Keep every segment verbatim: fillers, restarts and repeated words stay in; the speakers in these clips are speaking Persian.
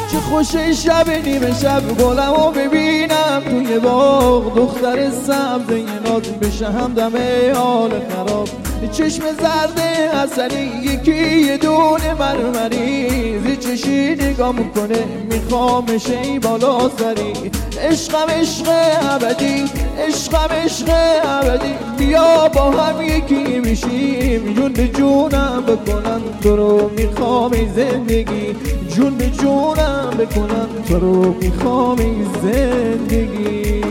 چه خوش شب نیمه شب گلم رو ببینم توی باغ، دختر سبزه ناز بشه همدم حال خراب. چشم زرد حسنی یکی یه دونه مرمری، زی چشی نگاه میکنه میخوامش ای بالا سری. عشقم عشق ابدی، عشقم عشق ابدی، بیا با هم یکی میشیم، جون به جونم بکنم تو رو میخوام ای زندگی، جون به جونم بکنم تو رو میخوام ای زندگی.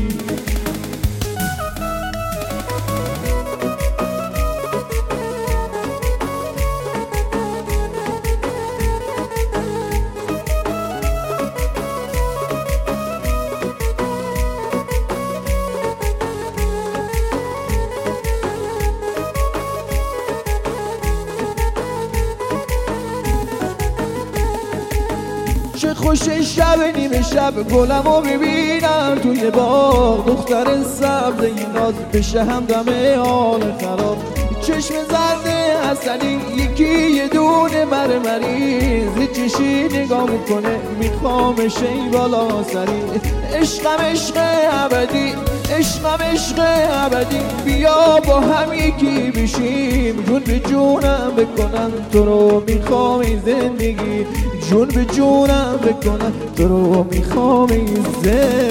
چه خوش شب نیمه شب گلم رو ببینم توی باغ، دختر سبزه ناز بشه همدم حال خراب. چشم زرد حسنی یکی یه دونه مرمری، زی چشی نگاه میکنه میخوامش ای بالا سری. عشقم عشق ابدی، عشقم عشق ابدی، بیا با هم یکی بشیم، جون به جونم بکنم تو رو میخوام ای زندگی، جون به جونم بکنم تو رو میخوام ای زندگی.